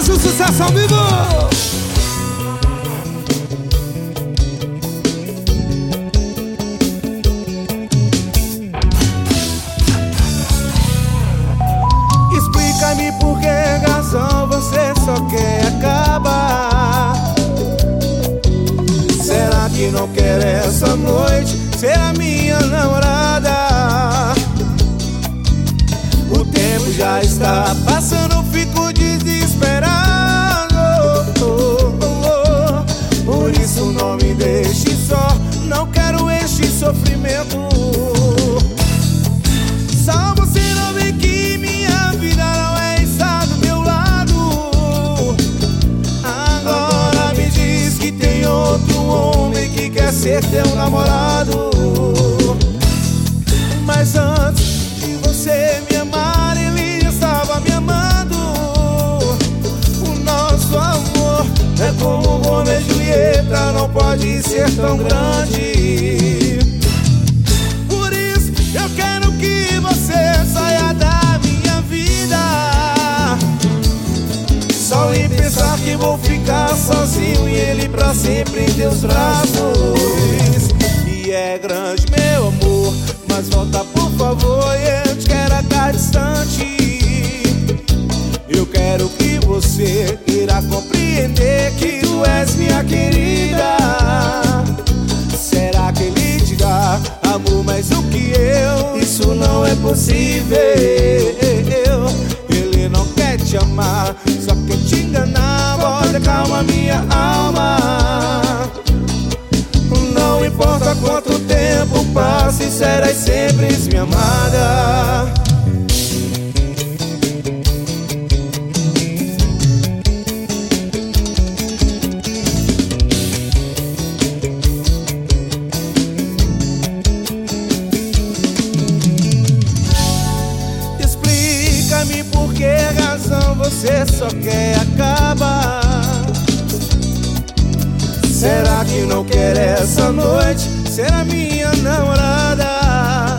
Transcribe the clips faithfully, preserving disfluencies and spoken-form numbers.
Brasil, sucesso ao vivo! Explica-me por que razão você só quer acabar. Será que não quer essa noite ser a minha namorada? O tempo já está passando, fico desesperado. Por isso não me deixe só, não quero este sofrimento. Só você não vê que minha vida não é estar do meu lado. Agora me diz que tem outro homem que quer ser teu namorado. Mas antes de você me amar, ele já estava me amando. O nosso amor é como Romeu e Julieta, não pode ser tão grande. Por isso eu quero que você saia da minha vida. Só em pensar que vou ficar sozinho e ele pra sempre em teus braços. E é grande meu amor, mas volta por favor, eu te quero estar distante. Eu quero que você irá compreender que tu és minha querida. Será que ele te dá amor mais do que eu? Isso não é possível. Ele não quer te amar, só quer te enganar. Bota calma minha alma. Não importa quanto tempo passe, serás sempre minha amada. Explica-me por que razão você só quer acabar. Será que não quer essa noite ser a minha namorada?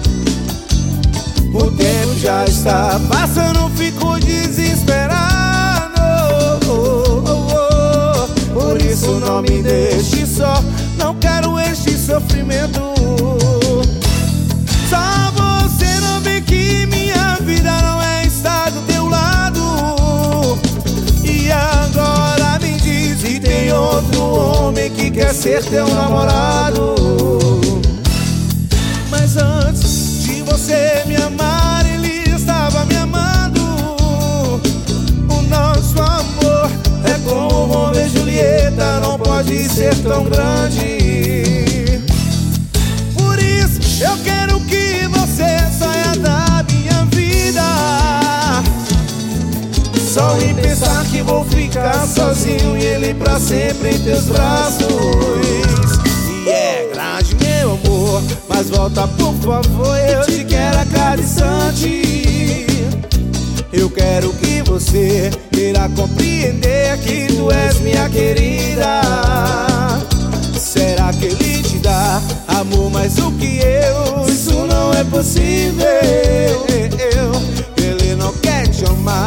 O tempo já está passando, fico desesperado. Por isso não me deixe só, não quero este sofrimento. Só você não vê que minha vida não é estar do teu lado. E agora me diz se tem outro homem que quer ser teu namorado. Mas antes de você me amar, ele estava me amando. O nosso amor é como Romeu e Julieta, não pode ser tão grande. Por isso eu quero que você saia da minha vida. Só em pensar que vou ficar sozinho e ele pra sempre em teus braços. E é grande meu amor, mas volta por favor, eu te quero acariciante. Eu quero que você irá compreender que tu és minha querida. Será que ele te dá amor mais do que eu? Isso não é possível. Ele não quer te amar,